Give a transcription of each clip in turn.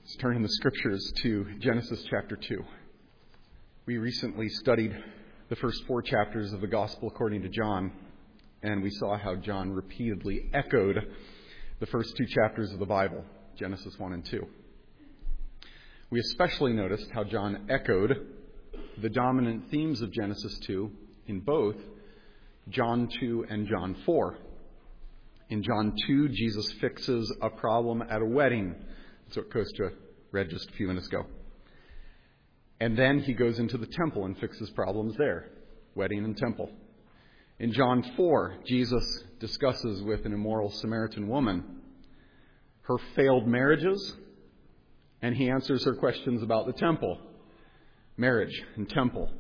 Let's turn in the scriptures to Genesis chapter 2. We recently studied the first 4 chapters of the Gospel according to John, and we saw how John repeatedly echoed the first 2 chapters of the Bible, Genesis 1 and 2. We especially noticed how John echoed the dominant themes of Genesis 2 in both John 2 and John 4. In John 2, Jesus fixes a problem at a wedding. That's what Costa read just a few minutes ago. And then he goes into the temple and fixes problems there, wedding and temple. In John 4, Jesus discusses with an immoral Samaritan woman her failed marriages, and he answers her questions about the temple, marriage and temple.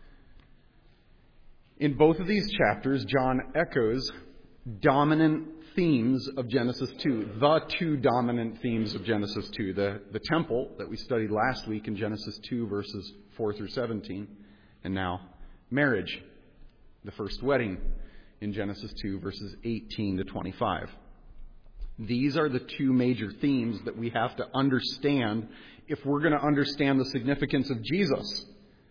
In both of these chapters, John echoes dominant themes of Genesis 2, the 2 dominant themes of Genesis 2, the temple that we studied last week in Genesis 2, verses 4 through 17, and now marriage, the first wedding in Genesis 2, verses 18 to 25. These are the 2 major themes that we have to understand if we're going to understand the significance of Jesus.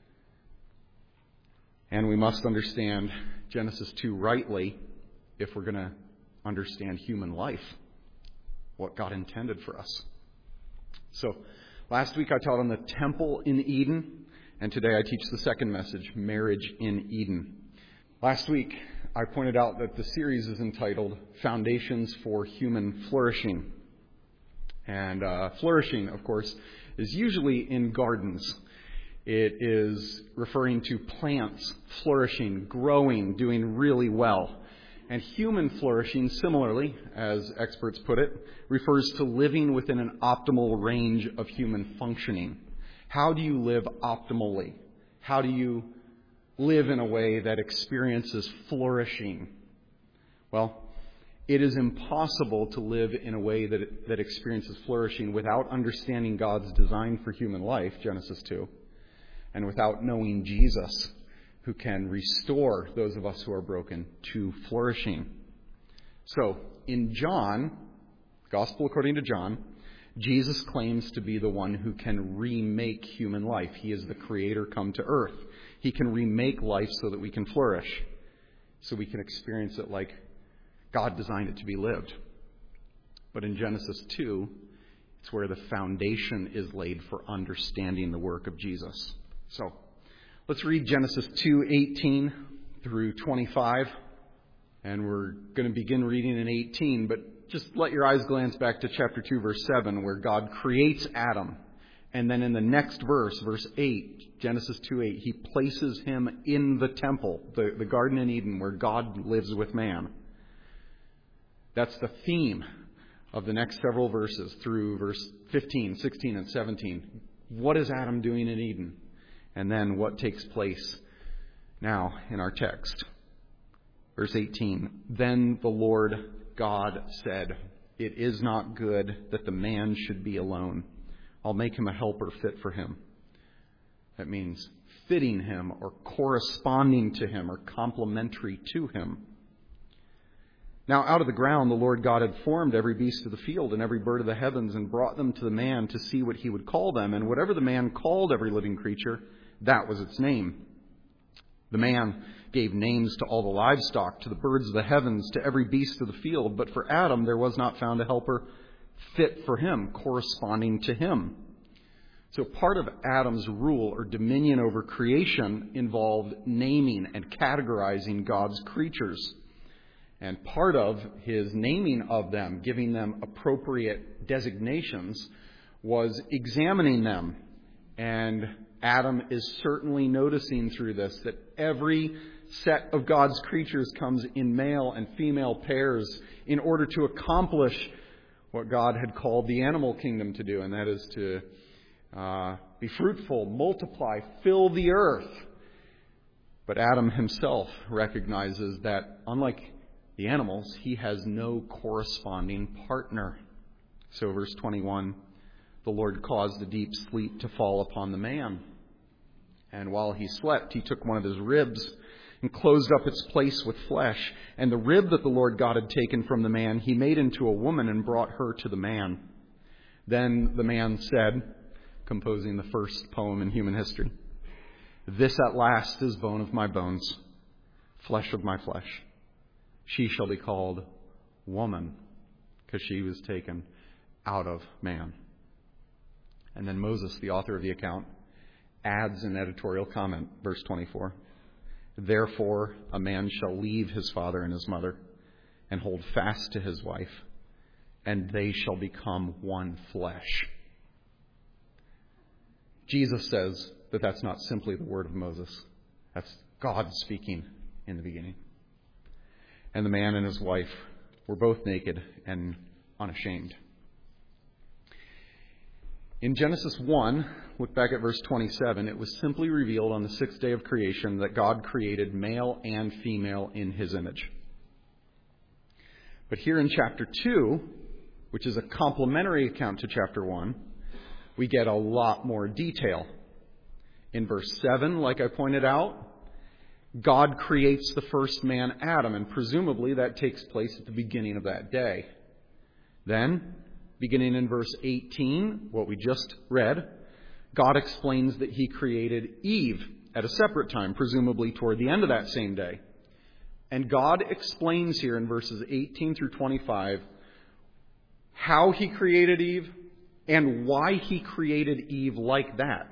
And we must understand Genesis 2 rightly if we're going to understand human life, what God intended for us. So, last week I taught on the temple in Eden, and today I teach the second message, marriage in Eden. Last week I pointed out that the series is entitled Foundations for Human Flourishing. And flourishing, of course, is usually in gardens. It is referring to plants flourishing, growing, doing really well. And human flourishing, similarly, as experts put it, refers to living within an optimal range of human functioning. How do you live optimally? How do you live in a way that experiences flourishing? Well, it is impossible to live in a way that experiences flourishing without understanding God's design for human life, Genesis 2, and without knowing Jesus, who can restore those of us who are broken to flourishing. So, in John, Gospel according to John, Jesus claims to be the one who can remake human life. He is the Creator come to earth. He can remake life so that we can flourish, so we can experience it like God designed it to be lived. But in Genesis 2, it's where the foundation is laid for understanding the work of Jesus. So, let's read Genesis 2:18 through 25, and we're going to begin reading in 18, but just let your eyes glance back to chapter 2, verse 7, where God creates Adam, and then in the next verse, verse 8, Genesis 2:8, he places him in the temple, the Garden in Eden, where God lives with man. That's the theme of the next several verses through verse 15, 16, and 17. What is Adam doing in Eden? And then what takes place now in our text. Verse 18, then the Lord God said, it is not good that the man should be alone. I'll make him a helper fit for him. That means fitting him or corresponding to him or complementary to him. Now out of the ground the Lord God had formed every beast of the field and every bird of the heavens and brought them to the man to see what he would call them. And whatever the man called every living creature, that was its name. The man gave names to all the livestock, to the birds of the heavens, to every beast of the field. But for Adam there was not found a helper fit for him, corresponding to him. So part of Adam's rule or dominion over creation involved naming and categorizing God's creatures. And part of his naming of them, giving them appropriate designations, was examining them. And Adam is certainly noticing through this that every set of God's creatures comes in male and female pairs in order to accomplish what God had called the animal kingdom to do, and that is to be fruitful, multiply, fill the earth. But Adam himself recognizes that, unlike the animals, he has no corresponding partner. So verse 21, the Lord caused a deep sleep to fall upon the man. And while he slept, he took one of his ribs and closed up its place with flesh. And the rib that the Lord God had taken from the man, he made into a woman and brought her to the man. Then the man said, composing the first poem in human history, "This at last is bone of my bones, flesh of my flesh. She shall be called woman, because she was taken out of man." And then Moses, the author of the account, adds an editorial comment, verse 24. "Therefore a man shall leave his father and his mother and hold fast to his wife, and they shall become one flesh." Jesus says that that's not simply the word of Moses. That's God speaking in the beginning. And the man and his wife were both naked and unashamed. In Genesis 1, look back at verse 27, it was simply revealed on the sixth day of creation that God created male and female in his image. But here in chapter 2, which is a complementary account to chapter 1, we get a lot more detail. In verse 7, like I pointed out, God creates the first man, Adam, and presumably that takes place at the beginning of that day. Then, beginning in verse 18, what we just read, God explains that he created Eve at a separate time, presumably toward the end of that same day. And God explains here in verses 18 through 25 how he created Eve and why he created Eve like that.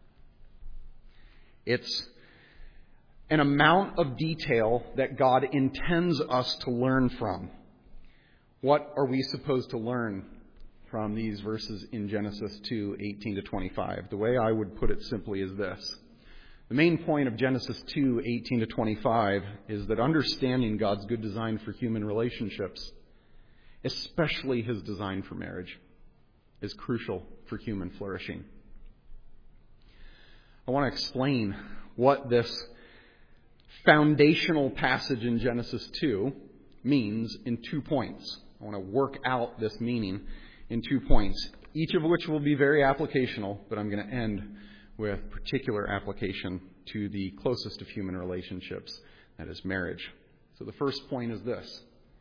It's an amount of detail that God intends us to learn from. What are we supposed to learn from these verses in Genesis 2, 18 to 25? The way I would put it simply is this. The main point of Genesis 2, 18 to 25 is that understanding God's good design for human relationships, especially his design for marriage, is crucial for human flourishing. I want to explain what this foundational passage in Genesis 2 means in 2 points. I want to work out this meaning in 2 points, each of which will be very applicational, but I'm going to end with particular application to the closest of human relationships, that is marriage. So the first point is this.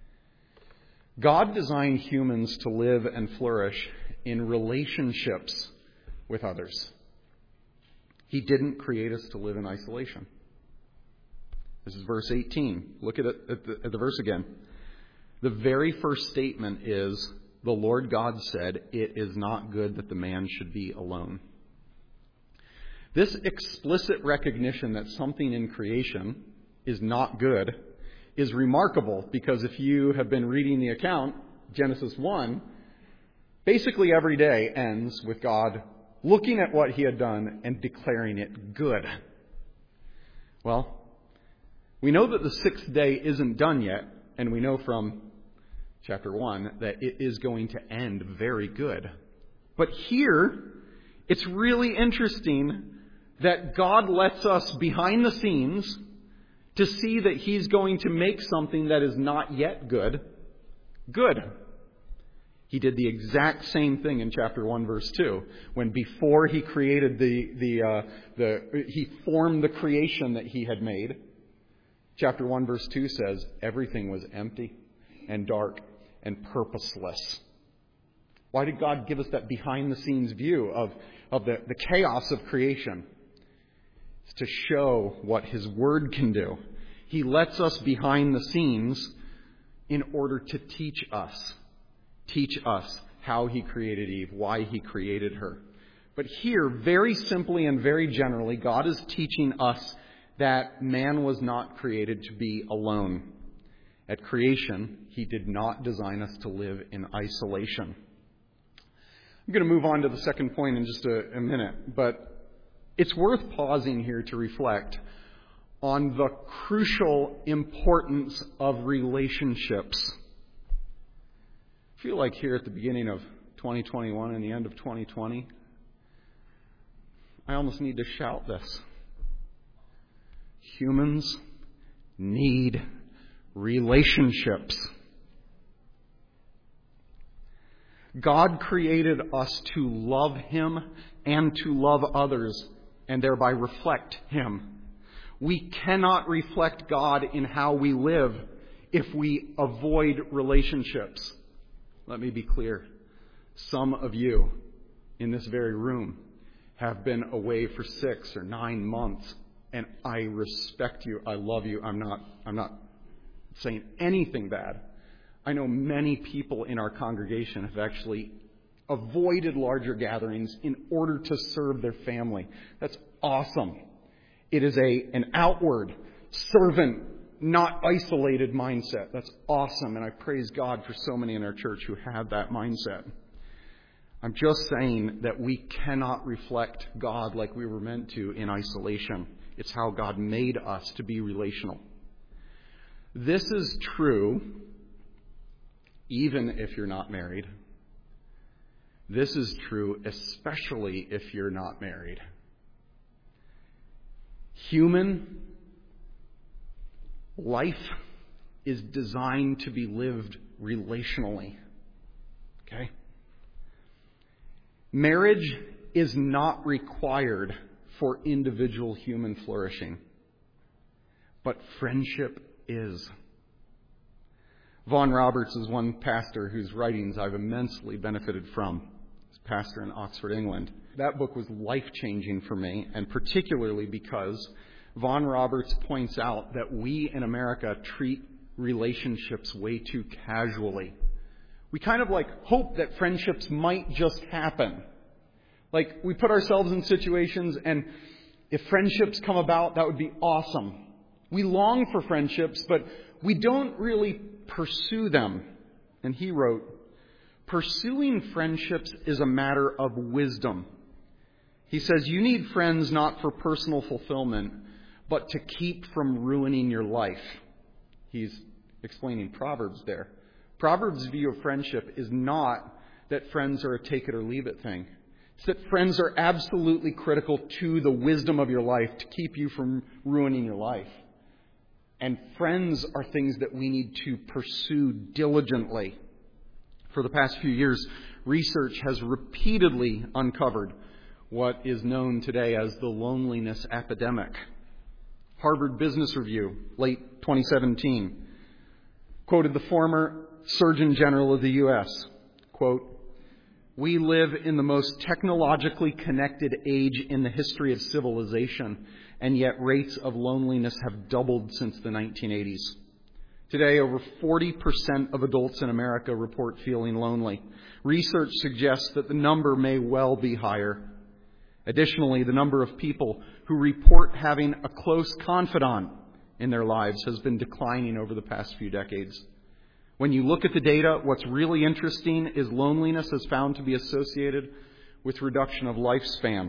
God designed humans to live and flourish in relationships with others. He didn't create us to live in isolation. This is verse 18. Look at the verse again. The very first statement is, the Lord God said, "It is not good that the man should be alone." This explicit recognition that something in creation is not good is remarkable, because if you have been reading the account, Genesis 1, basically every day ends with God looking at what he had done and declaring it good. Well, we know that the sixth day isn't done yet, and we know from chapter 1 that it is going to end very good. But here, it's really interesting that God lets us behind the scenes to see that he's going to make something that is not yet good, good. He did the exact same thing in chapter 1, verse 2, when before he created he formed the creation that he had made. Chapter 1, verse 2 says, everything was empty and dark and purposeless. Why did God give us that behind-the-scenes view of the chaos of creation? It's to show what his word can do. He lets us behind the scenes in order to teach us how he created Eve, why he created her. But here, very simply and very generally, God is teaching us that man was not created to be alone. At creation, he did not design us to live in isolation. I'm going to move on to the second point in just a minute, but it's worth pausing here to reflect on the crucial importance of relationships. I feel like here at the beginning of 2021 and the end of 2020, I almost need to shout this. Humans need relationships. God created us to love him and to love others and thereby reflect him. We cannot reflect God in how we live if we avoid relationships. Let me be clear. Some of you in this very room have been away for 6 or 9 months, and I respect you. I love you. I'm not saying anything bad. I know many people in our congregation have actually avoided larger gatherings in order to serve their family. That's awesome. It is an outward, servant, not isolated mindset. That's awesome, and I praise God for so many in our church who have that mindset. I'm just saying that we cannot reflect God like we were meant to in isolation. It's how God made us to be relational. This is true even if you're not married. This is true especially if you're not married. Human life is designed to be lived relationally. Okay? Marriage is not required for individual human flourishing, but friendship is. Vaughan Roberts is one pastor whose writings I've immensely benefited from. He's a pastor in Oxford, England. That book was life-changing for me, and particularly because Vaughan Roberts points out that we in America treat relationships way too casually. We kind of hope that friendships might just happen. We put ourselves in situations, and if friendships come about, that would be awesome. We long for friendships, but we don't really pursue them. And he wrote, "Pursuing friendships is a matter of wisdom." He says, you need friends not for personal fulfillment, but to keep from ruining your life. He's explaining Proverbs there. Proverbs' view of friendship is not that friends are a take it or leave it thing. It's that friends are absolutely critical to the wisdom of your life to keep you from ruining your life. And friends are things that we need to pursue diligently. For the past few years, research has repeatedly uncovered what is known today as the loneliness epidemic. Harvard Business Review, late 2017, quoted the former Surgeon General of the U.S., quote, "We live in the most technologically connected age in the history of civilization, and yet rates of loneliness have doubled since the 1980s. Today, over 40% of adults in America report feeling lonely. Research suggests that the number may well be higher. Additionally, the number of people who report having a close confidant in their lives has been declining over the past few decades. When you look at the data, what's really interesting is loneliness is found to be associated with reduction of lifespan.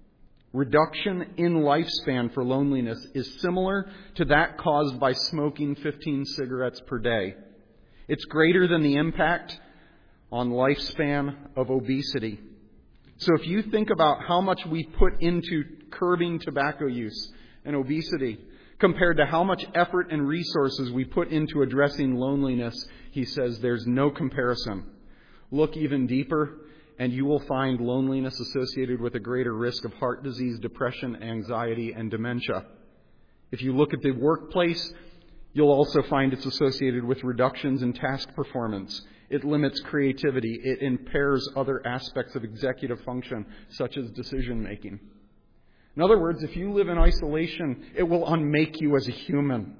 Reduction in lifespan for loneliness is similar to that caused by smoking 15 cigarettes per day. It's greater than the impact on lifespan of obesity. So if you think about how much we put into curbing tobacco use and obesity compared to how much effort and resources we put into addressing loneliness, he says there's no comparison. Look even deeper, and you will find loneliness associated with a greater risk of heart disease, depression, anxiety, and dementia. If you look at the workplace, you'll also find it's associated with reductions in task performance. It limits creativity. It impairs other aspects of executive function, such as decision making. In other words, if you live in isolation, it will unmake you as a human.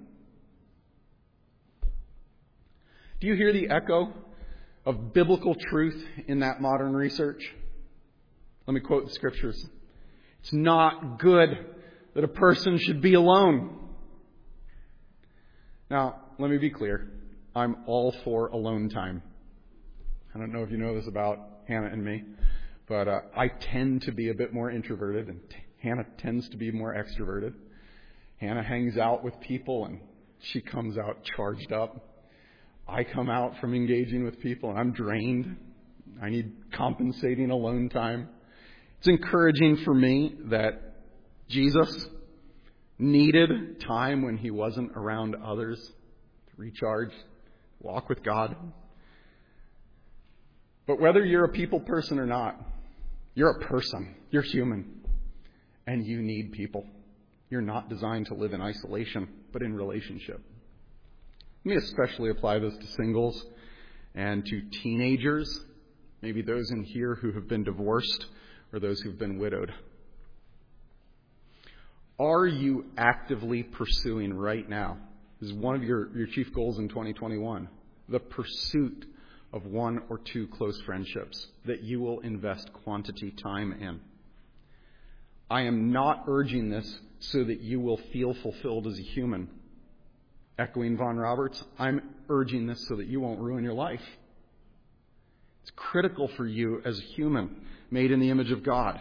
Do you hear the echo of biblical truth in that modern research? Let me quote the scriptures. It's not good that a person should be alone. Now, let me be clear. I'm all for alone time. I don't know if you know this about Hannah and me, but I tend to be a bit more introverted, and Hannah tends to be more extroverted. Hannah hangs out with people, and she comes out charged up. I come out from engaging with people, and I'm drained. I need compensating alone time. It's encouraging for me that Jesus needed time when he wasn't around others to recharge, walk with God. But whether you're a people person or not, you're a person. You're human. And you need people. You're not designed to live in isolation, but in relationship. Let me especially apply this to singles and to teenagers maybe those in here who have been divorced or those who've been widowed. Are you actively pursuing right now? This is one of your chief goals in 2021. The pursuit of one or two close friendships that you will invest quantity time in. I am not urging this so that you will feel fulfilled as a human. Echoing Von Roberts, I'm urging this so that you won't ruin your life. It's critical for you as a human made in the image of God.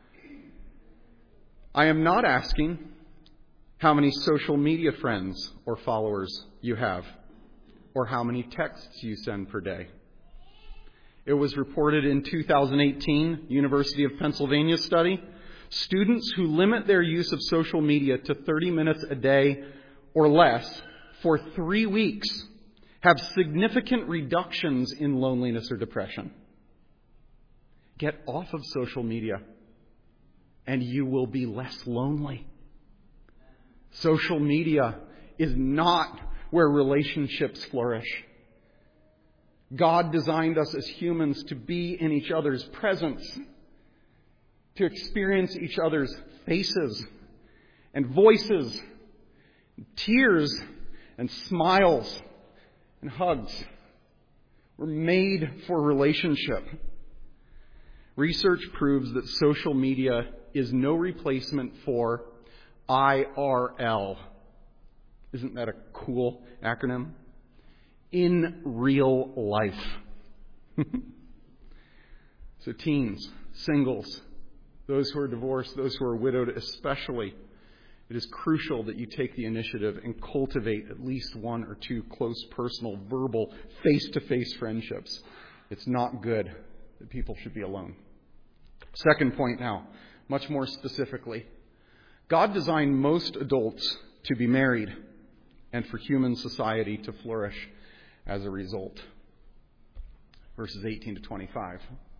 I am not asking how many social media friends or followers you have, or how many texts you send per day. It was reported in 2018 University of Pennsylvania study, students who limit their use of social media to 30 minutes a day or less for 3 weeks have significant reductions in loneliness or depression. Get off of social media, and you will be less lonely. Social media is not where relationships flourish. God designed us as humans to be in each other's presence, to experience each other's faces and voices, tears and smiles and hugs. We're made for relationship. Research proves that social media is no replacement for IRL. Isn't that a cool acronym? In real life. So teens, singles, those who are divorced, those who are widowed especially, it is crucial that you take the initiative and cultivate at least one or two close, personal, verbal, face-to-face friendships. It's not good that people should be alone. Second point now, much more specifically. God designed most adults to be married and for human society to flourish as a result. Verses 18 to 25.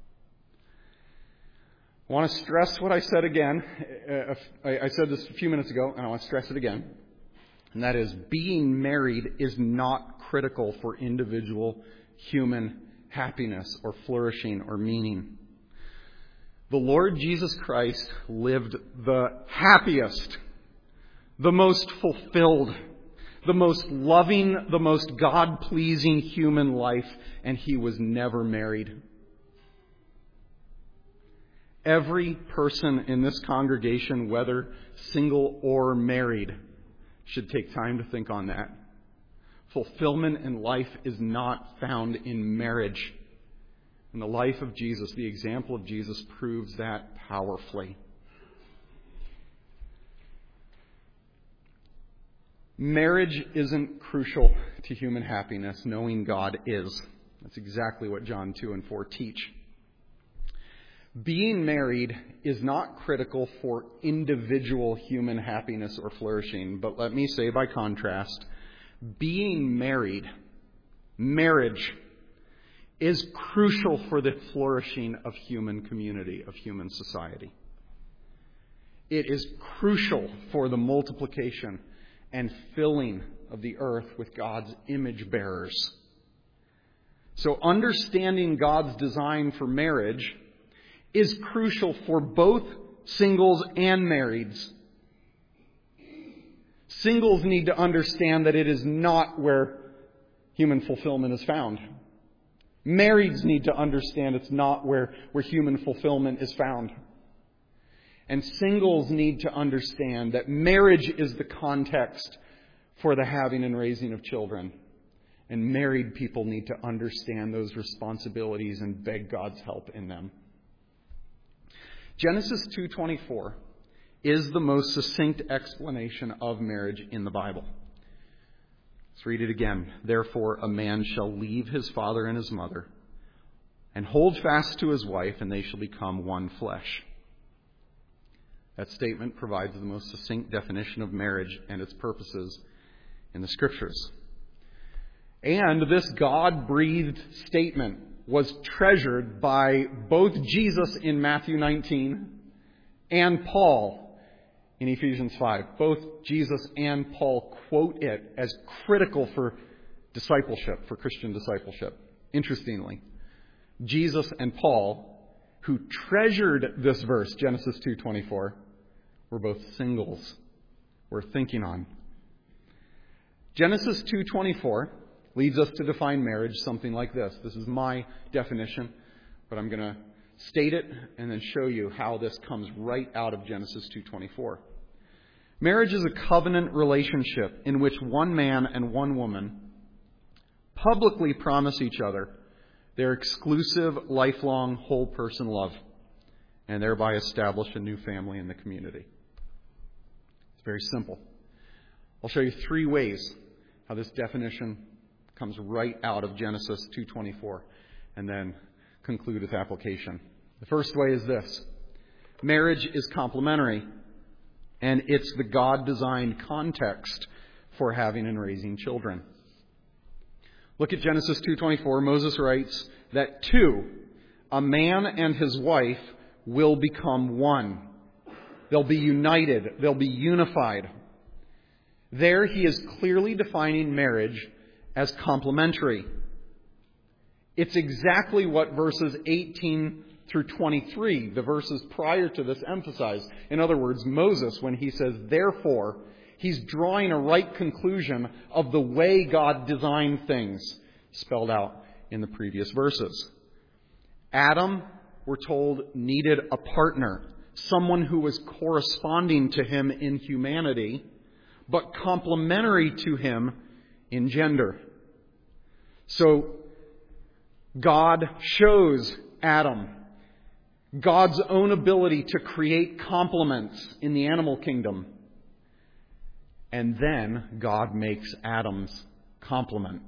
I want to stress what I said again. I said this a few minutes ago, and I want to stress it again. And that is, being married is not critical for individual human happiness or flourishing or meaning. The Lord Jesus Christ lived the happiest, the most fulfilled, the most loving, the most God-pleasing human life, and he was never married. Every person in this congregation, whether single or married, should take time to think on that. Fulfillment in life is not found in marriage. And the life of Jesus, the example of Jesus, proves that powerfully. Marriage isn't crucial to human happiness. Knowing God is. That's exactly what John 2 and 4 teach. Being married is not critical for individual human happiness or flourishing. But let me say by contrast, being married, marriage, is crucial for the flourishing of human community, of human society. It is crucial for the multiplication and filling of the earth with God's image bearers. So understanding God's design for marriage is crucial for both singles and marrieds. Singles need to understand that it is not where human fulfillment is found. Marrieds need to understand it's not where human fulfillment is found. And singles need to understand that marriage is the context for the having and raising of children. And married people need to understand those responsibilities and beg God's help in them. Genesis 2:24 is the most succinct explanation of marriage in the Bible. Let's read it again. Therefore, a man shall leave his father and his mother and hold fast to his wife, and they shall become one flesh. That statement provides the most succinct definition of marriage and its purposes in the Scriptures. And this God-breathed statement was treasured by both Jesus in Matthew 19 and Paul in Ephesians 5. Both Jesus and Paul quote it as critical for discipleship, for Christian discipleship. Interestingly, Jesus and Paul, who treasured this verse, Genesis 2:24, were both singles worth thinking on. Genesis 2:24 leads us to define marriage something like this. This is my definition, but I'm going to state it and then show you how this comes right out of Genesis 2:24. Marriage is a covenant relationship in which one man and one woman publicly promise each other their exclusive, lifelong, whole-person love, and thereby establish a new family in the community. It's very simple. I'll show you 3 ways how this definition comes right out of Genesis 2:24, and then conclude with application. The first way is this. Marriage is complementary, and it's the God-designed context for having and raising children. Look at Genesis 2:24. Moses writes that 2, a man and his wife, will become one. They'll be united. They'll be unified. There he is clearly defining marriage as complementary. It's exactly what verses 18 through 23, the verses prior to this, emphasize. In other words, Moses, when he says, therefore, he's drawing a right conclusion of the way God designed things, spelled out in the previous verses. Adam, we're told, needed a partner, someone who was corresponding to him in humanity, but complementary to him in gender. So, God shows Adam God's own ability to create complements in the animal kingdom. And then God makes Adam's complement.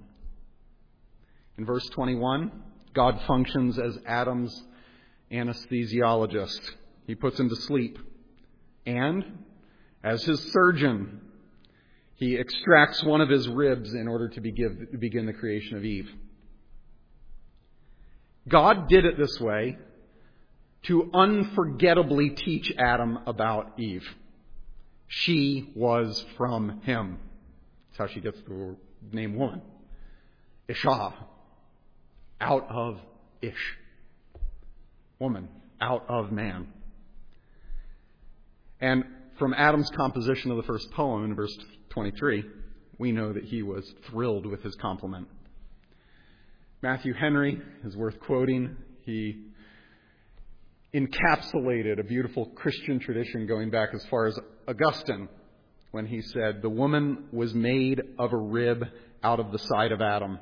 In verse 21, God functions as Adam's anesthesiologist. He puts him to sleep. And as his surgeon, he extracts one of his ribs in order to begin the creation of Eve. God did it this way to unforgettably teach Adam about Eve. She was from him. That's how she gets the name woman. Isha. Out of Ish. Woman. Out of man. And from Adam's composition of the first poem in verse 23, we know that he was thrilled with his complement. Matthew Henry is worth quoting. He encapsulated a beautiful Christian tradition going back as far as Augustine, when he said, the woman was made of a rib out of the side of Adam,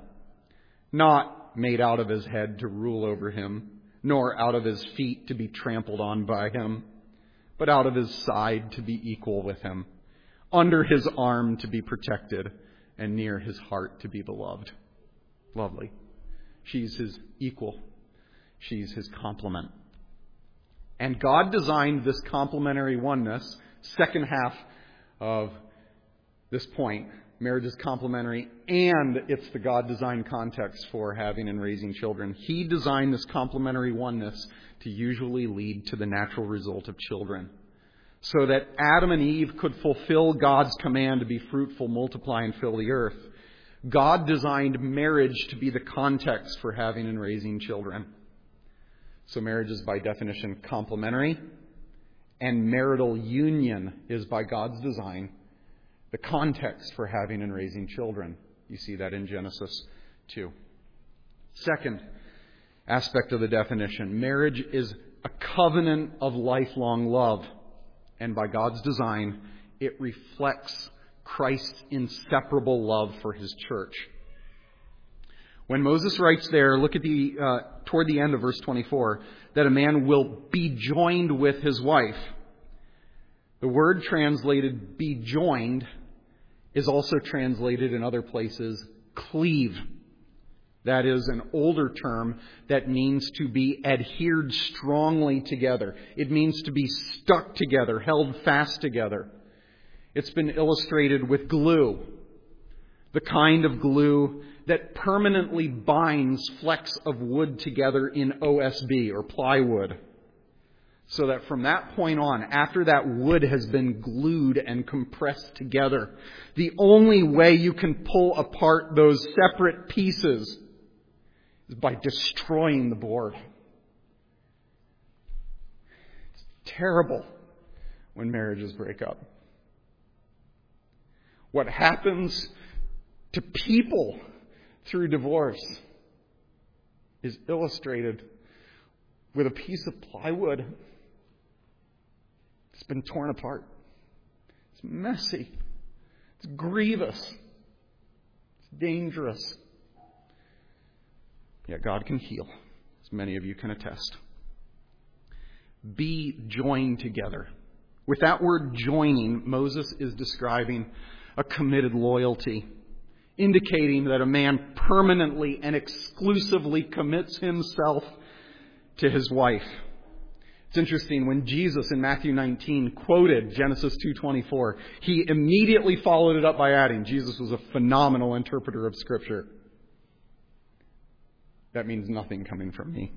not made out of his head to rule over him, nor out of his feet to be trampled on by him, but out of his side to be equal with him, under his arm to be protected, and near his heart to be beloved. Lovely. She's his equal. She's his complement. And God designed this complementary oneness, second half of this point. Marriage is complementary, and it's the God-designed context for having and raising children. He designed this complementary oneness to usually lead to the natural result of children, so that Adam and Eve could fulfill God's command to be fruitful, multiply, and fill the earth. God designed marriage to be the context for having and raising children. So marriage is by definition complementary, and marital union is by God's design the context for having and raising children. You see that in Genesis 2. Second aspect of the definition, marriage is a covenant of lifelong love, and by God's design, it reflects Christ's inseparable love for his church. When Moses writes there, look at toward the end of verse 24, that a man will be joined with his wife. The word translated be joined is also translated in other places cleave. That is an older term that means to be adhered strongly together. It means to be stuck together, held fast together. It's been illustrated with glue, the kind of glue that permanently binds flecks of wood together in OSB or plywood. So that from that point on, after that wood has been glued and compressed together, the only way you can pull apart those separate pieces is by destroying the board. It's terrible when marriages break up. What happens to people through divorce is illustrated with a piece of plywood. It's been torn apart. It's messy. It's grievous. It's dangerous. Yet God can heal, as many of you can attest. Be joined together. With that word joining, Moses is describing a committed loyalty, indicating that a man permanently and exclusively commits himself to his wife. It's interesting, when Jesus in Matthew 19 quoted Genesis 2:24, he immediately followed it up by adding, Jesus was a phenomenal interpreter of Scripture. That means nothing coming from me.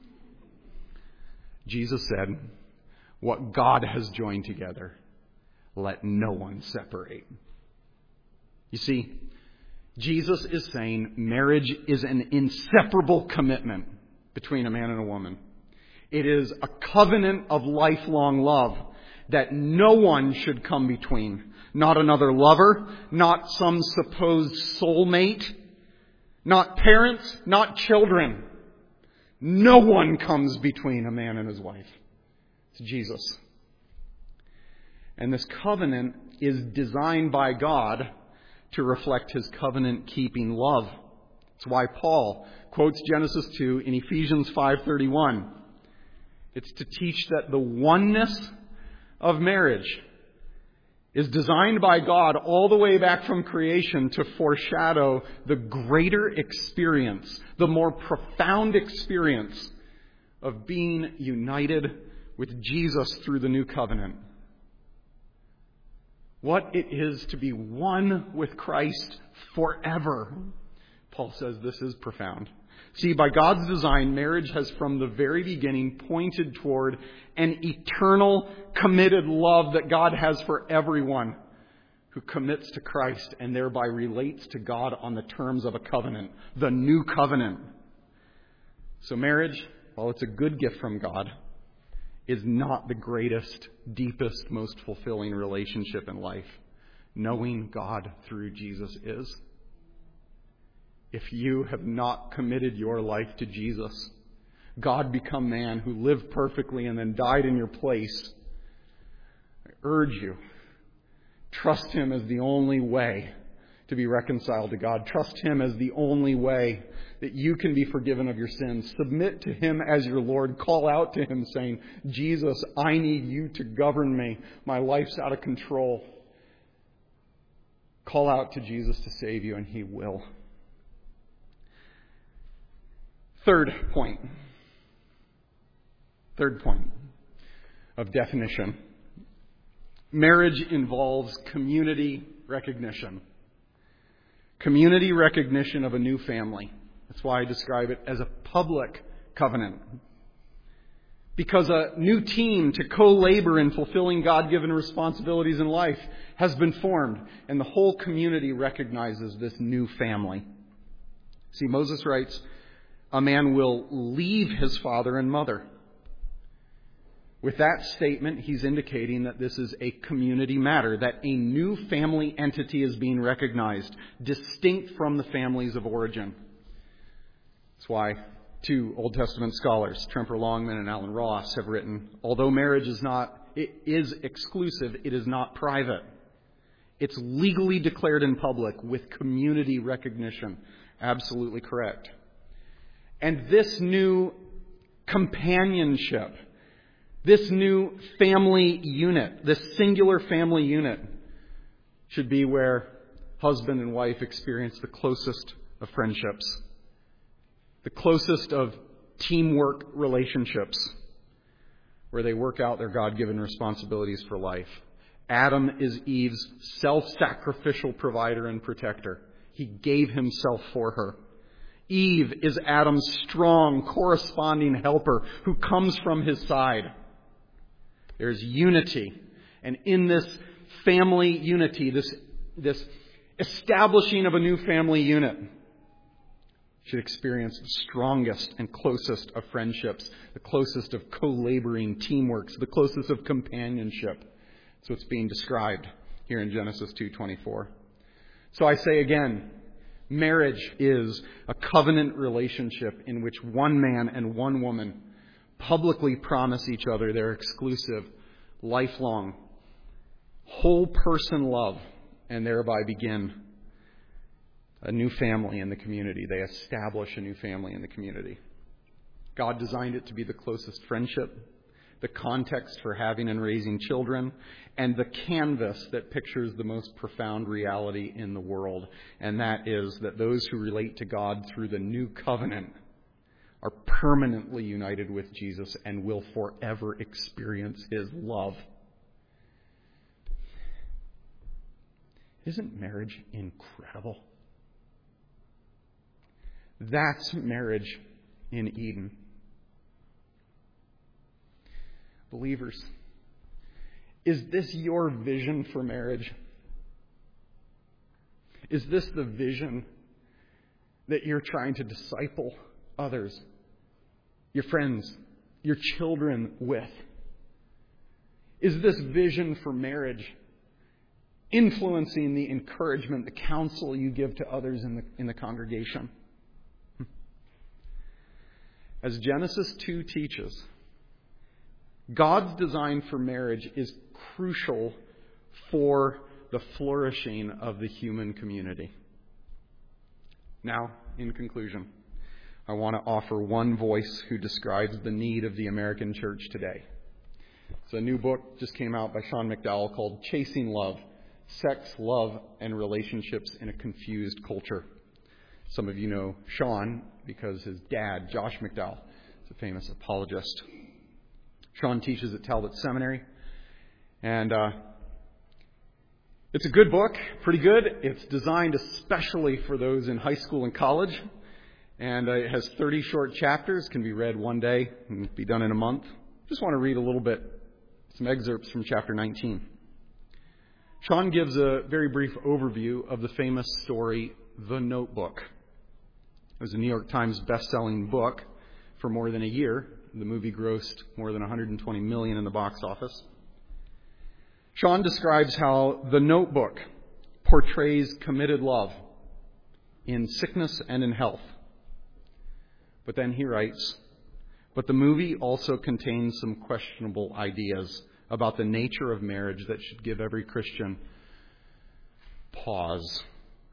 Jesus said, what God has joined together, let no one separate. You see, Jesus is saying marriage is an inseparable commitment between a man and a woman. It is a covenant of lifelong love that no one should come between. Not another lover, not some supposed soulmate, not parents, not children. No one comes between a man and his wife. It's Jesus. And this covenant is designed by God to reflect His covenant-keeping love. It's why Paul quotes Genesis 2 in Ephesians 5:31. It's to teach that the oneness of marriage is designed by God all the way back from creation to foreshadow the greater experience, the more profound experience of being united with Jesus through the new covenant. What it is to be one with Christ forever. Paul says this is profound. See, by God's design, marriage has from the very beginning pointed toward an eternal, committed love that God has for everyone who commits to Christ and thereby relates to God on the terms of a covenant, the new covenant. So marriage, while it's a good gift from God, is not the greatest, deepest, most fulfilling relationship in life. Knowing God through Jesus is. If you have not committed your life to Jesus, God become man who lived perfectly and then died in your place, I urge you, trust Him as the only way to be reconciled to God. Trust Him as the only way that you can be forgiven of your sins. Submit to Him as your Lord. Call out to Him saying, Jesus, I need you to govern me. My life's out of control. Call out to Jesus to save you, and He will. Third point of definition. Marriage involves community recognition. Community recognition of a new family. That's why I describe it as a public covenant. Because a new team to co-labor in fulfilling God-given responsibilities in life has been formed, and the whole community recognizes this new family. See, Moses writes, a man will leave his father and mother. With that statement, he's indicating that this is a community matter, that a new family entity is being recognized, distinct from the families of origin. That's why two Old Testament scholars, Tremper Longman and Alan Ross, have written, although marriage it is exclusive, it is not private. It's legally declared in public with community recognition. Absolutely correct. And this new companionship, this new family unit, this singular family unit, should be where husband and wife experience the closest of friendships, the closest of teamwork relationships, where they work out their God-given responsibilities for life. Adam is Eve's self-sacrificial provider and protector. He gave himself for her. Eve is Adam's strong, corresponding helper who comes from his side. There's unity. And in this family unity, this establishing of a new family unit, should experience the strongest and closest of friendships, the closest of co-laboring teamworks, the closest of companionship. That's what's being described here in Genesis 2:24. So I say again, marriage is a covenant relationship in which one man and one woman publicly promise each other their exclusive, lifelong, whole person love, and thereby begin a new family in the community. They establish a new family in the community. God designed it to be the closest friendship, the context for having and raising children, and the canvas that pictures the most profound reality in the world. And that is that those who relate to God through the new covenant are permanently united with Jesus and will forever experience His love. Isn't marriage incredible? That's marriage in Eden. Believers, is this your vision for marriage? Is this the vision that you're trying to disciple others, your friends, your children with? Is this vision for marriage influencing the encouragement, the counsel you give to others in the congregation? As Genesis 2 teaches, God's design for marriage is crucial for the flourishing of the human community. Now, in conclusion, I want to offer one voice who describes the need of the American church today. It's a new book just came out by Sean McDowell called Chasing Love: Sex, Love, and Relationships in a Confused Culture. Some of you know Sean because his dad, Josh McDowell, is a famous apologist. Sean teaches at Talbot Seminary, and it's a good book, pretty good. It's designed especially for those in high school and college, and it has 30 short chapters, can be read one day and be done in a month. Just want to read a little bit, some excerpts from chapter 19. Sean gives a very brief overview of the famous story, The Notebook. It was a New York Times best-selling book for more than a year. The movie grossed more than $120 million in the box office. Sean describes how The Notebook portrays committed love in sickness and in health. But then he writes, but the movie also contains some questionable ideas about the nature of marriage that should give every Christian pause.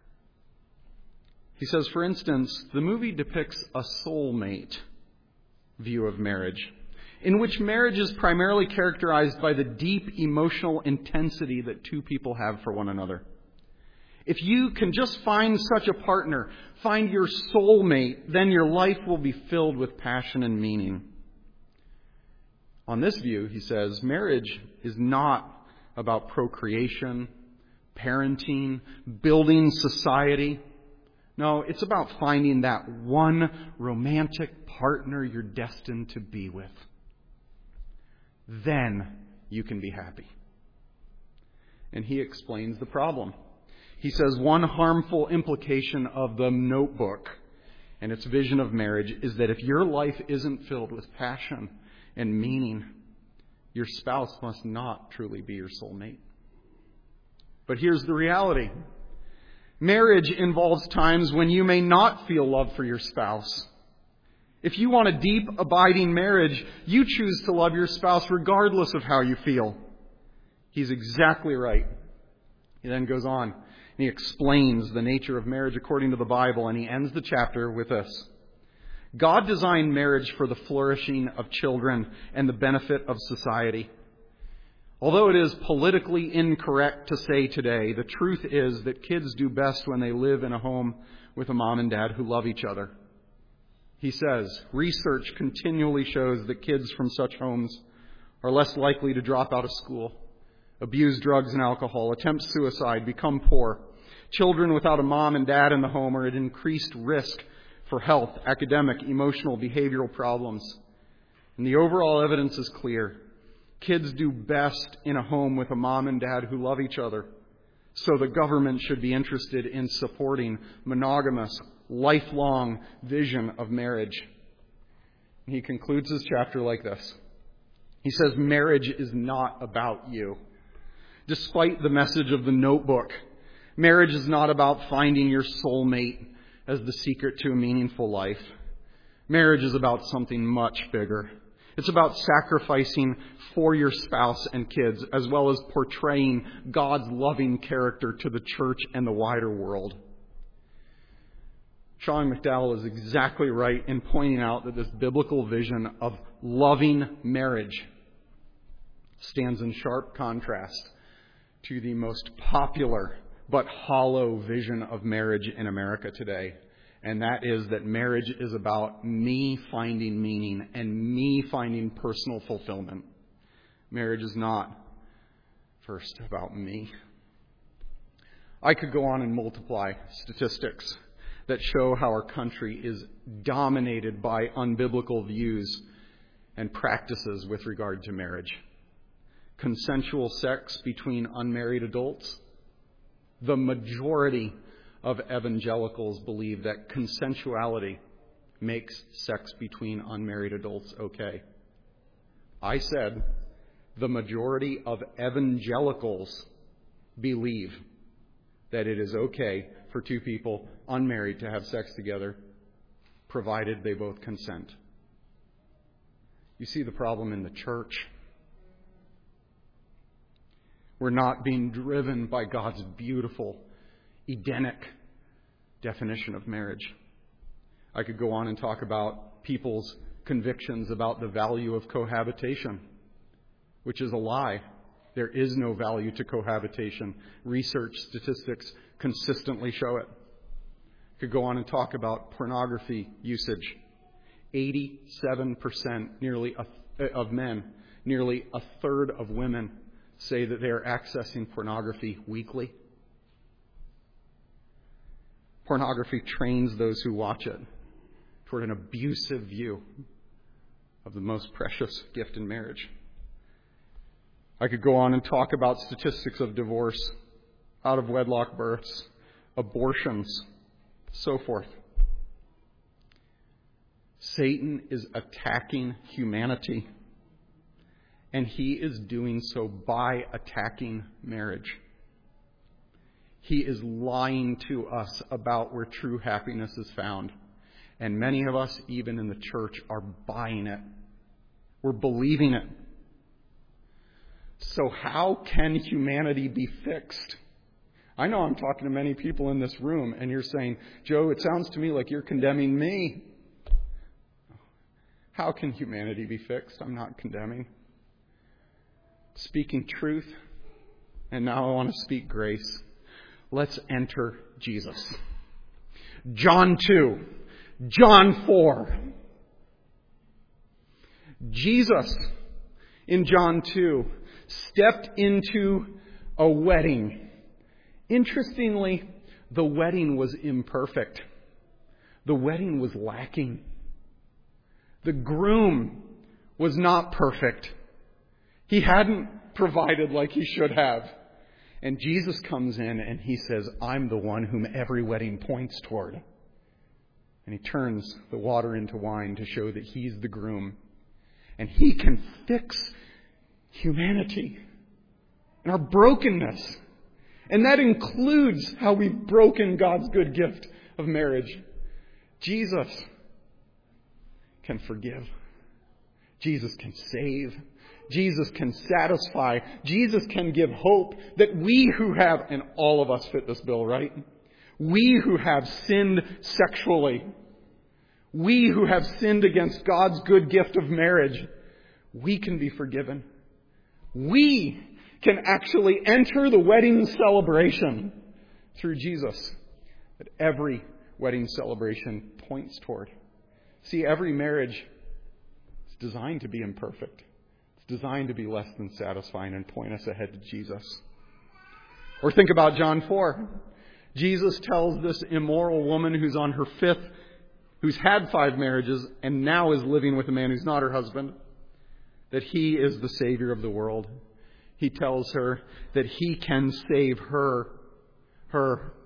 He says, for instance, the movie depicts a soulmate view of marriage, in which marriage is primarily characterized by the deep emotional intensity that two people have for one another. If you can just find such a partner, find your soulmate, then your life will be filled with passion and meaning. On this view, he says, marriage is not about procreation, parenting, building society. No, it's about finding that one romantic partner you're destined to be with. Then you can be happy. And he explains the problem. He says one harmful implication of The Notebook and its vision of marriage is that if your life isn't filled with passion and meaning, your spouse must not truly be your soulmate. But here's the reality. Marriage involves times when you may not feel love for your spouse. If you want a deep, abiding marriage, you choose to love your spouse regardless of how you feel. He's exactly right. He then goes on and he explains the nature of marriage according to the Bible, and he ends the chapter with this. God designed marriage for the flourishing of children and the benefit of society. Although it is politically incorrect to say today, the truth is that kids do best when they live in a home with a mom and dad who love each other. He says, research continually shows that kids from such homes are less likely to drop out of school, abuse drugs and alcohol, attempt suicide, become poor. Children without a mom and dad in the home are at increased risk for health, academic, emotional, behavioral problems. And the overall evidence is clear. Kids do best in a home with a mom and dad who love each other. So the government should be interested in supporting monogamous, lifelong vision of marriage. And he concludes his chapter like this. He says, marriage is not about you. Despite the message of the Notebook, marriage is not about finding your soulmate as the secret to a meaningful life. Marriage is about something much bigger. It's about sacrificing for your spouse and kids, as well as portraying God's loving character to the church and the wider world. Sean McDowell is exactly right in pointing out that this biblical vision of loving marriage stands in sharp contrast to the most popular but hollow vision of marriage in America today. And that is that marriage is about me finding meaning and me finding personal fulfillment. Marriage is not first about me. I could go on and multiply statistics that show how our country is dominated by unbiblical views and practices with regard to marriage. Consensual sex between unmarried adults. The majority of evangelicals believe that consensuality makes sex between unmarried adults okay. I said the majority of evangelicals believe that it is okay for two people unmarried to have sex together, provided they both consent. You see the problem in the church. We're not being driven by God's beautiful, Edenic definition of marriage. I could go on and talk about people's convictions about the value of cohabitation, which is a lie. There is no value to cohabitation. Research statistics consistently show it. I could go on and talk about pornography usage. 87% of men, nearly a third of women say that they are accessing pornography weekly. Pornography trains those who watch it toward an abusive view of the most precious gift in marriage. I could go on and talk about statistics of divorce, out of wedlock births, abortions, so forth. Satan is attacking humanity, and he is doing so by attacking marriage. He is lying to us about where true happiness is found. And many of us, even in the church, are buying it. We're believing it. So how can humanity be fixed? I know I'm talking to many people in this room, and you're saying, Joe, it sounds to me like you're condemning me. How can humanity be fixed? I'm not condemning. Speaking truth, and now I want to speak grace. Let's enter Jesus. John 2, John 4. Jesus, in John 2, stepped into a wedding. Interestingly, the wedding was imperfect. The wedding was lacking. The groom was not perfect. He hadn't provided like he should have. And Jesus comes in and he says, I'm the one whom every wedding points toward. And he turns the water into wine to show that he's the groom. And he can fix humanity and our brokenness. And that includes how we've broken God's good gift of marriage. Jesus can forgive. Jesus can save. Jesus can satisfy. Jesus can give hope that we who have, and all of us fit this bill, right? We who have sinned sexually, we who have sinned against God's good gift of marriage, we can be forgiven. We can actually enter the wedding celebration through Jesus that every wedding celebration points toward. See, every marriage is designed to be imperfect. It's designed to be less than satisfying and point us ahead to Jesus. Or think about John 4. Jesus tells this immoral woman who's on her fifth, who's had 5 marriages and now is living with a man who's not her husband, that he is the Savior of the world. He tells her that he can save her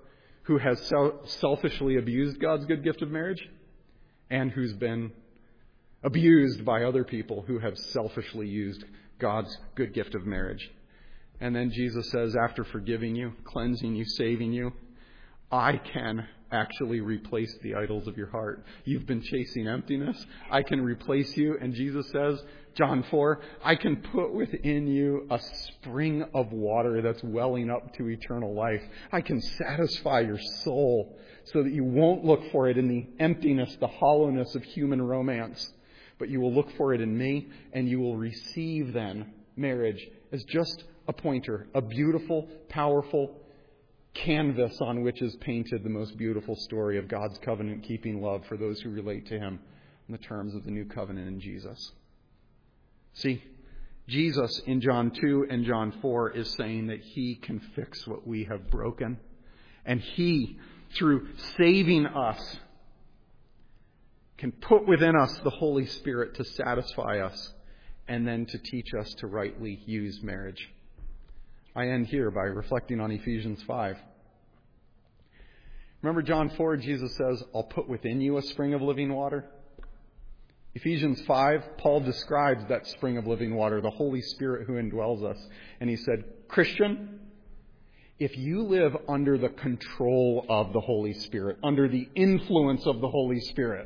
who has selfishly abused God's good gift of marriage and who's been abused by other people who have selfishly used God's good gift of marriage. And then Jesus says, after forgiving you, cleansing you, saving you, I can actually replace the idols of your heart. You've been chasing emptiness. I can replace you. And Jesus says, John 4, I can put within you a spring of water that's welling up to eternal life. I can satisfy your soul so that you won't look for it in the emptiness, the hollowness of human romance, but you will look for it in me, and you will receive then marriage as just a pointer, a beautiful, powerful canvas on which is painted the most beautiful story of God's covenant-keeping love for those who relate to Him in the terms of the new covenant in Jesus. See, Jesus in John 2 and John 4 is saying that He can fix what we have broken. And He, through saving us, can put within us the Holy Spirit to satisfy us and then to teach us to rightly use marriage. I end here by reflecting on Ephesians 5. Remember John 4, Jesus says, I'll put within you a spring of living water. Ephesians 5, Paul describes that spring of living water, the Holy Spirit who indwells us. And he said, Christian, if you live under the control of the Holy Spirit, under the influence of the Holy Spirit,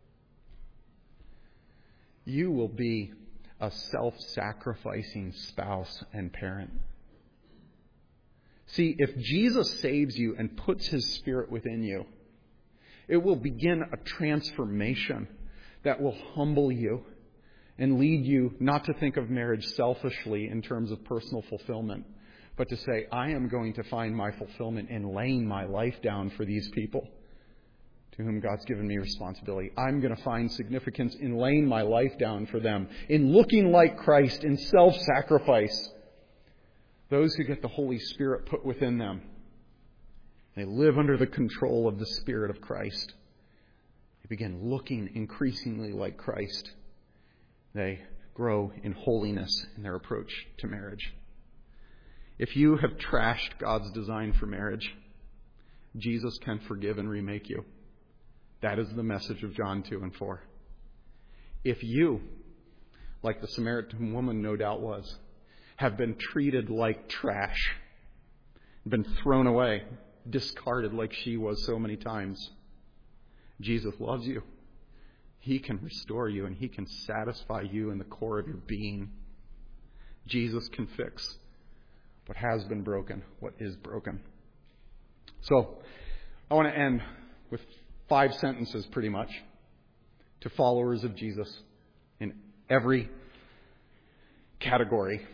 you will be a self-sacrificing spouse and parent. See, if Jesus saves you and puts His Spirit within you, it will begin a transformation that will humble you and lead you not to think of marriage selfishly in terms of personal fulfillment, but to say, I am going to find my fulfillment in laying my life down for these people to whom God's given me responsibility. I'm going to find significance in laying my life down for them, in looking like Christ, in self-sacrifice. Those who get the Holy Spirit put within them, they live under the control of the Spirit of Christ. They begin looking increasingly like Christ. They grow in holiness in their approach to marriage. If you have trashed God's design for marriage, Jesus can forgive and remake you. That is the message of John 2 and 4. If you, like the Samaritan woman no doubt was, have been treated like trash, been thrown away, discarded like she was so many times, Jesus loves you. He can restore you and He can satisfy you in the core of your being. Jesus can fix what has been broken, what is broken. So, I want to end with 5 sentences pretty much to followers of Jesus in every category.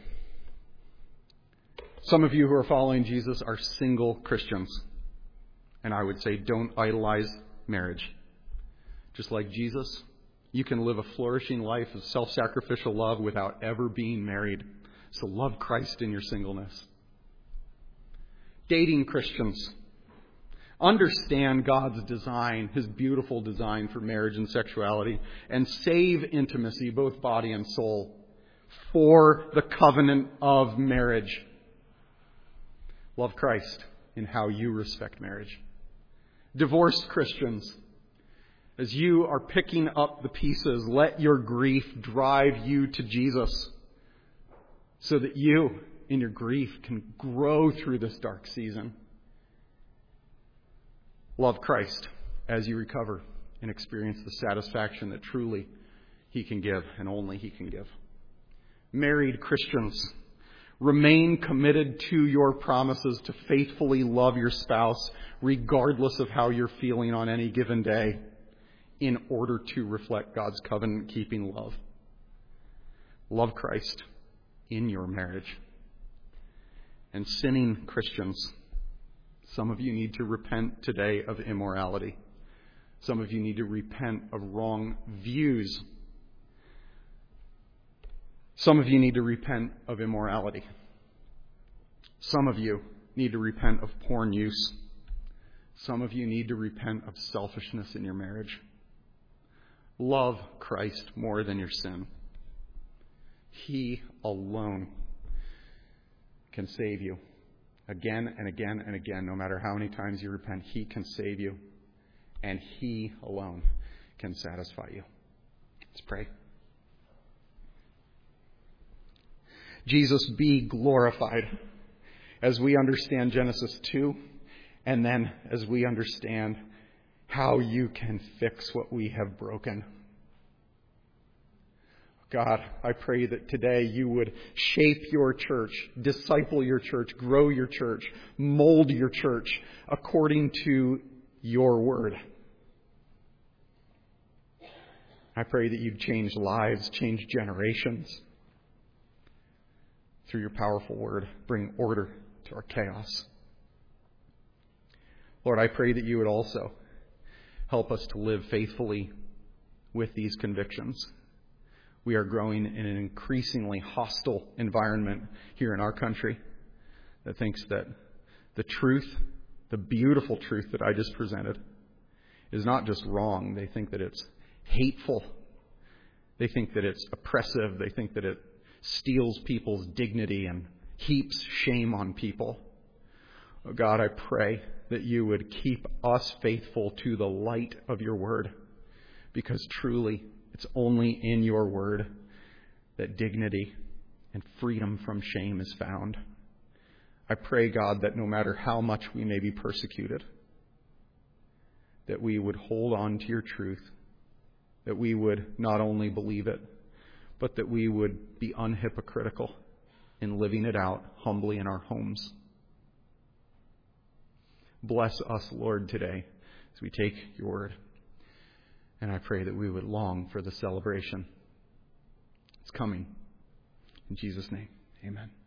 Some of you who are following Jesus are single Christians. And I would say don't idolize marriage. Just like Jesus, you can live a flourishing life of self-sacrificial love without ever being married. So love Christ in your singleness. Dating Christians, understand God's design, His beautiful design for marriage and sexuality, and save intimacy, both body and soul, for the covenant of marriage. Love Christ in how you respect marriage. Divorced Christians, as you are picking up the pieces, let your grief drive you to Jesus so that you, in your grief, can grow through this dark season. Love Christ as you recover and experience the satisfaction that truly He can give and only He can give. Married Christians, remain committed to your promises to faithfully love your spouse regardless of how you're feeling on any given day in order to reflect God's covenant-keeping love. Love Christ in your marriage. And sinning Christians, some of you need to repent today of immorality. Some of you need to repent of wrong views. Some of you need to repent of immorality. Some of you need to repent of porn use. Some of you need to repent of selfishness in your marriage. Love Christ more than your sin. He alone can save you. again and again and again, no matter how many times you repent, He can save you, and He alone can satisfy you. Let's pray. Jesus, be glorified as we understand Genesis 2, and then as we understand how you can fix what we have broken. God, I pray that today you would shape your church, disciple your church, grow your church, mold your church according to your word. I pray that you'd change lives, change generations through your powerful word, bring order to our chaos. Lord, I pray that you would also help us to live faithfully with these convictions. We are growing in an increasingly hostile environment here in our country that thinks that the truth, the beautiful truth that I just presented, is not just wrong. They think that it's hateful. They think that it's oppressive. They think that it steals people's dignity and heaps shame on people. Oh God, I pray that you would keep us faithful to the light of your word, because truly it's only in your word that dignity and freedom from shame is found. I pray, God, that no matter how much we may be persecuted, that we would hold on to your truth, that we would not only believe it, but that we would be unhypocritical in living it out humbly in our homes. Bless us, Lord, today as we take your word. And I pray that we would long for the celebration. It's coming. In Jesus' name, amen.